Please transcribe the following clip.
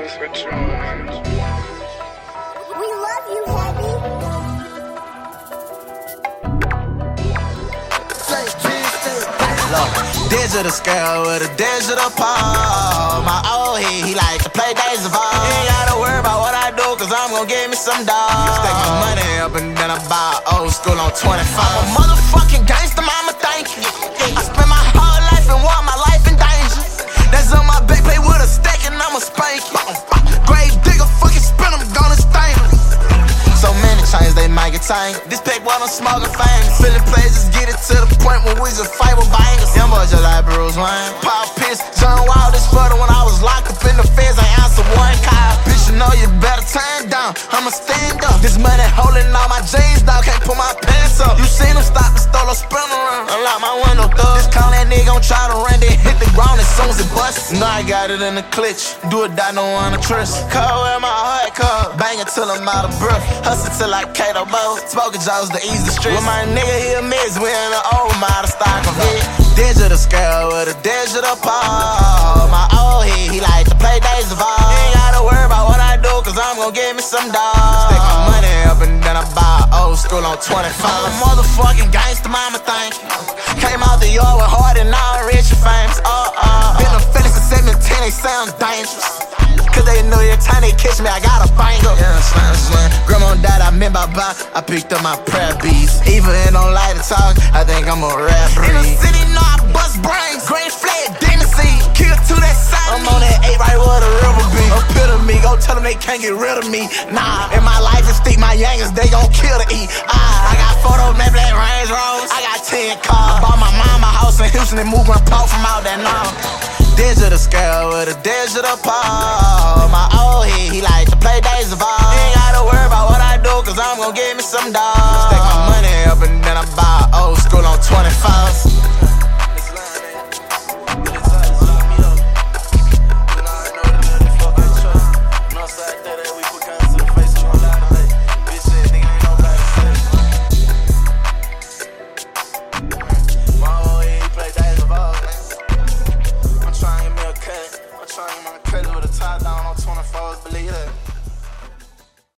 We love you, Heavy. Look, digital scale with a digital pole. My old he like to play Days of Old. Ain't gotta worry about what I do, cause I'm gon' give me some dollars. Stack my money up and then I buy old school on 25. I'm a motherfucking gangster, mama, thank you. I spend my whole life and want my life in danger. That's on my back, play with a stack and I'ma spank you. Grave digger, fucking spin them, gonna stain them. So many chains, they might get tangled. This pack while I'm smoking famous. Filling places, get it to the point where we just fight with bangers. Young boys just like Bruce Wayne. Pop Piss, John Wild, this photo when I was locked up in the feds. I answered one call. Bitch, you know you better turn down. I'ma stand up. This money holding all my jeans down. Can't put my pants up. You seen them stop the store, spin around. Unlock my window, thug. Just call that nigga, gon' try to run, then hit the ground as soon as it busts. Now I got it in the clutch. Do it, die, no one to trust. Call where my heart call. Bang it till I'm out of breath. Hustle till I Kato Bow. Smoking jaws the easy stress. With my nigga here miss, we in the old model stock of it. Digital scale with a digital pole. My old he like to play Days of Old. Ain't gotta worry about what I do, cause I'm gon' give me some dollars. Stick my money up and then I buy old school on 25. I'm a motherfucking gangster, mama, thank you. Came out the yard with hard and now I'm rich and famous. Been a Felix at 17, they sound dangerous. Cause they know every time they catch me, I got a banger. Yeah, slam. Grandma died, I meant by I picked up my prayer beats. Even if don't like to talk, I think I'm a rap breed. In the city, know I bust brains. Green flag, demon seed. Kill to that side. I'm on that 8 right where the river be. Epitome, go tell them they can't get rid of me. Nah, in my life is steep, my youngest, they gon' kill to eat. I got photos, maybe that Range Rover. I got 10 cars. I bought my mama house in Houston and moved my pop from out there now. Digital scale with a digital pole.